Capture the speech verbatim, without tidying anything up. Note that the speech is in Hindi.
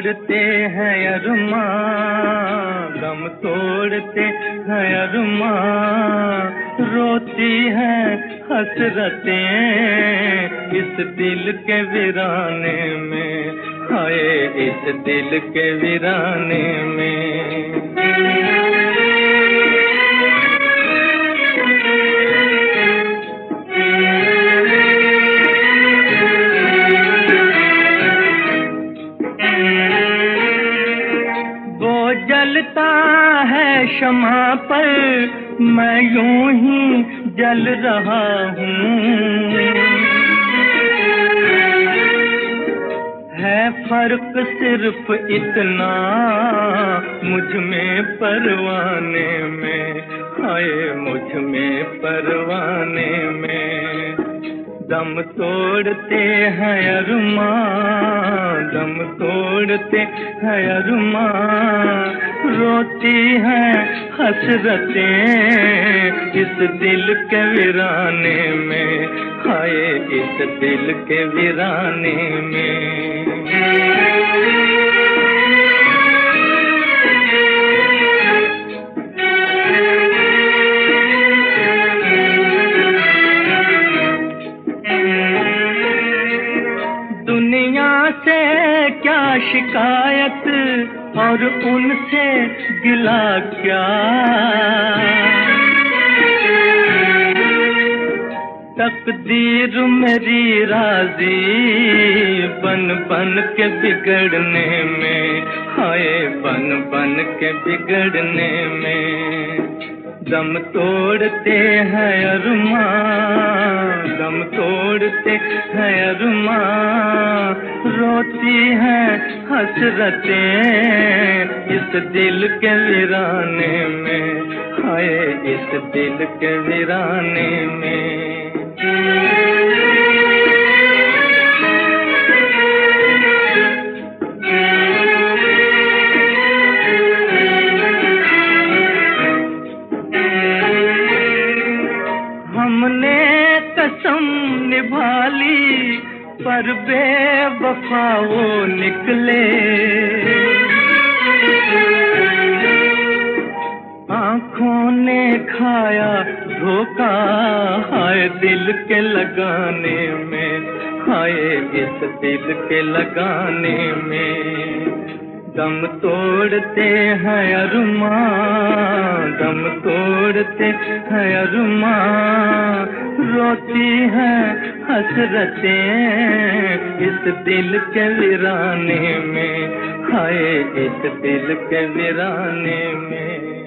तोड़ते हैं अरमान, दम तोड़ते हैं अरमान, रोती हैं हसरतें इस दिल के वीराने में, हाय इस दिल के वीराने में। जलता है शमा पर मैं यूं ही जल रहा हूँ, है फर्क सिर्फ इतना मुझ में परवाने में, हाय मुझ में परवाने में। दम तोड़ते हैं अरमान, दम तोड़ते हैं अरमान, रोती हैं हसरतें इस दिल के वीराने में, हाय इस दिल के वीराने में। दुनिया से क्या शिकायत और उनसे गिला क्या, तकदीर मेरी राजी बन बन के बिगड़ने में, हाय बन बन के बिगड़ने में। दम तोड़ते हैं अरमान, दम तोड़ते हैं अरमान, रोती हैं हसरतें इस दिल के वीराने में, हाय इस दिल के वीराने में। हमने कसम निभा ली पर बेवफा वो निकले, आँखों ने खाया धोखा हाय दिल के लगाने में, हाय इस दिल के लगाने में। दम तोड़ते हैं अरमान, दम तोड़ते हैं अरमान, रोती हैं हसरतें इस दिल के वीराने में, हाय इस दिल के वीराने में।